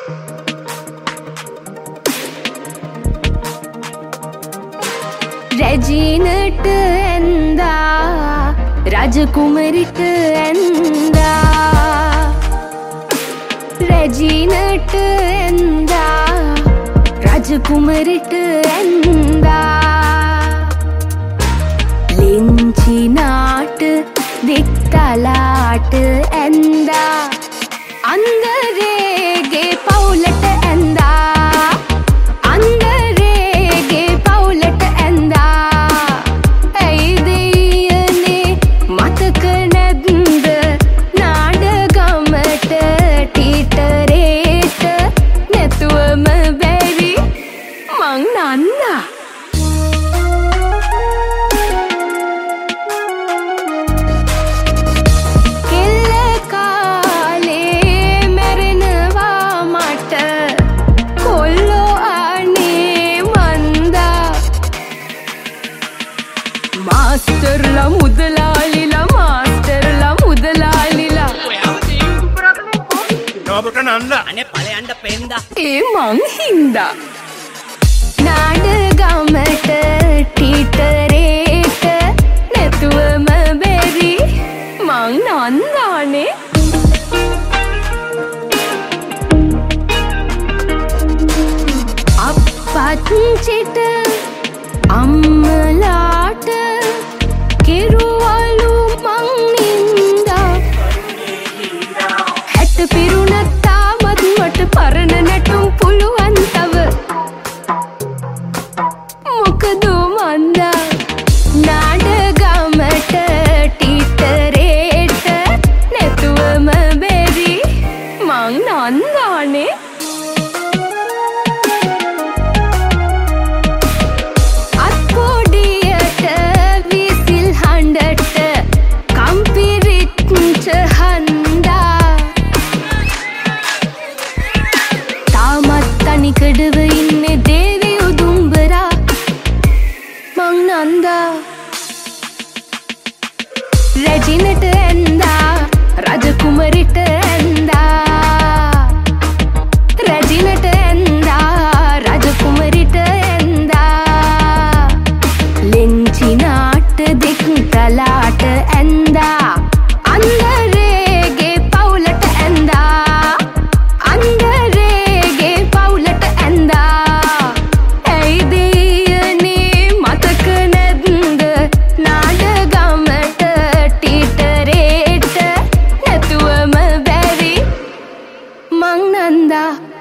රැජීනට ඇන්දා රජකුමරිට ඇන්දා රැජීනට ඇන්දා රජකුමරිට ඇන්දා ලිංචිනාට දික්තලාට ඇන්දා අන්දරේගේ පවුලට ඇන්දා අන්දරේගේ පවුලට ඇන්දා ඇයි දෙයනේ මතක නැද්ද නාඩගමට ටීටරේට නැතුවම බැරි මං නන්දා මාස්ටර්ලා මුදලාලිලා මාස්ටර්ලා මුදලාලිලා නෝබට නන්දා අනේ ඵලයන්ට පෙන්දා ඒ මං හින්දා නාඩගමට ටීටරේට නැතුවම බැරි මං නන්දානේ අප්පච්චිට අම්මලාට කෙරුවලු මං නින්දා හැට පිරුණත් තාමත් මට පරණ නැටුම් පුළුවන් තව මොකද මන්දා නාඩගමට ටීටරේට නැතුවම බැරි මං නන්දානේ නිකඩව ඉන්නේ දේවි උදුම්බරා මං නන්දා රැජිනට ඇන්දා රජකුමරිට ඇන්දා රැජිනට ඇන්දා රජකුමරිට ඇන්දා ලෙන්චිනාට දෙක් තලාට ඇන්දා අන්දරේගේ පවුලට ඇන්දා අන්දරේගේ පවුලට ඇන්දා ඇයි දෙයනේ මතක නැද්ද නාඩගමට ටීටරේට නැතුවම බැරි මං නන්දා